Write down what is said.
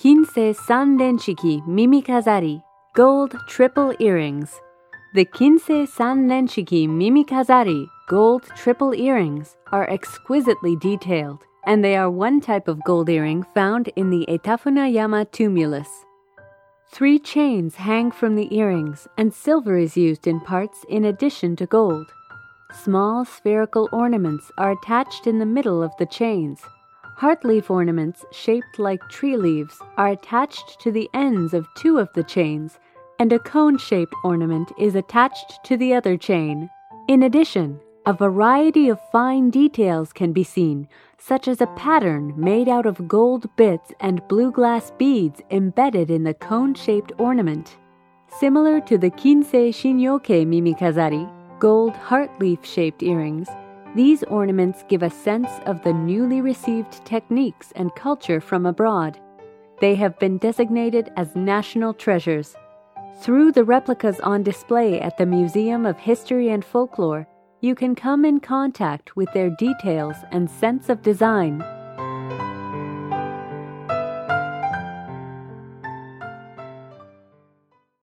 Kinsei Sanrenshiki Mimikazari, gold triple earrings. The Kinsei Sanrenshiki Mimikazari, gold triple earrings, are exquisitely detailed, and they are one type of gold earring found in the Etafunayama tumulus. 3 chains hang from the earrings, and silver is used in parts in addition to gold. Small spherical ornaments are attached in the middle of the chains. Heart-leaf ornaments shaped like tree leaves are attached to the ends of 2 of the chains, and a cone-shaped ornament is attached to the other chain. In addition, a variety of fine details can be seen, such as a pattern made out of gold bits and blue glass beads embedded in the cone-shaped ornament. Similar to the Kinsei Shinyoke Mimikazari, gold heart-leaf-shaped earrings, these ornaments give a sense of the newly received techniques and culture from abroad. They have been designated as national treasures. Through the replicas on display at the Museum of History and Folklore, you can come in contact with their details and sense of design